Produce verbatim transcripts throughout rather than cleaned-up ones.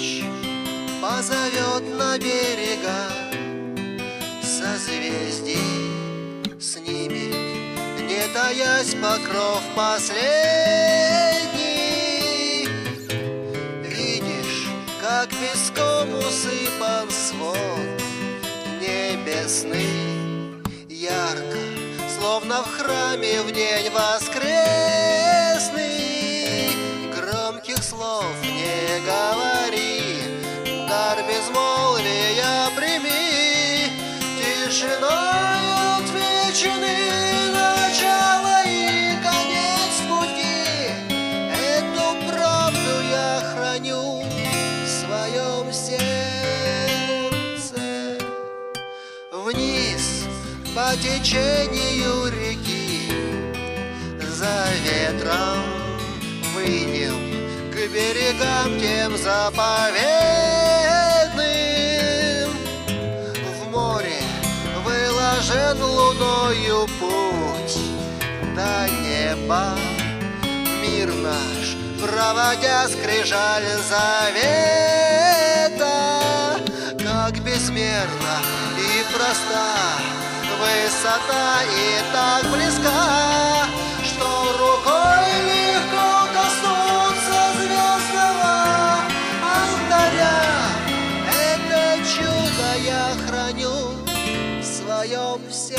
ночь позовет на берега, созвездий снимет, не таясь, покров последний. Видишь, как песком усыпан свод небесный, ярко, словно в храме в день воскресный. Громких слов не говори, дар безмолвия прими, тишиной отвечены начало и конец пути. Эту правду я храню в своем сердце. Вниз по течению реки, за ветром выйдем к берегам тем заповедным. В море выложен луною путь до неба, мир наш проводя скрижаль завета. Как безмерна и проста высота, и так близка, что рукой легко коснуться звездного алтаря. Это чудо я храню в своем сердце.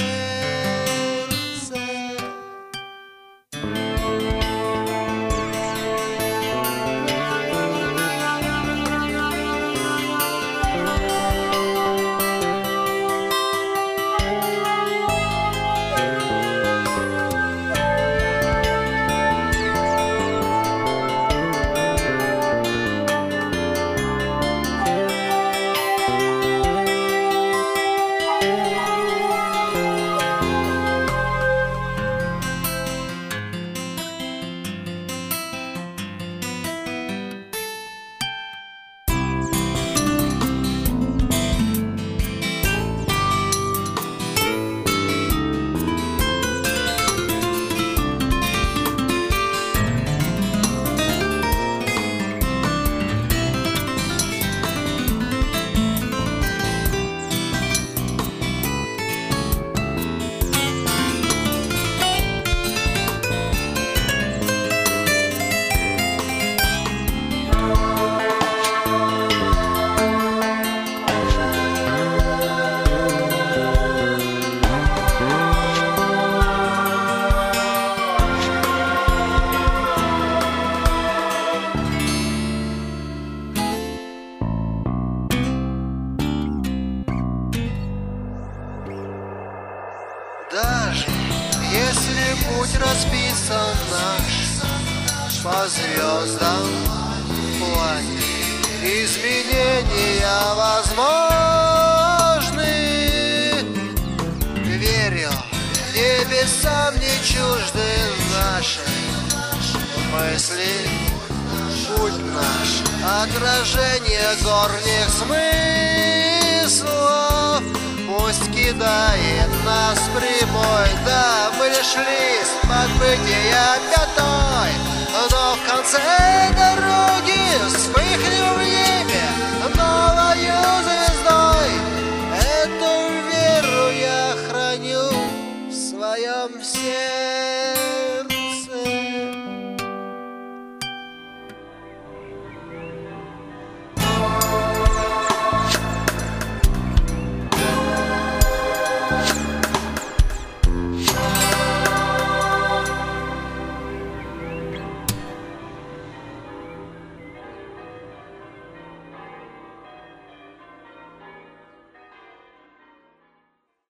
Даже если путь расписан наш по звездам в плане, изменения возможны. Верю, небесам не чужды наши мысли. Путь наш — отражение горних смыслов. Пусть кидает нас прибой, да мы шли с подбытия пятой, но в конце дороги вспыхнем в небе новою звездой. Эту веру я храню в своем сердце.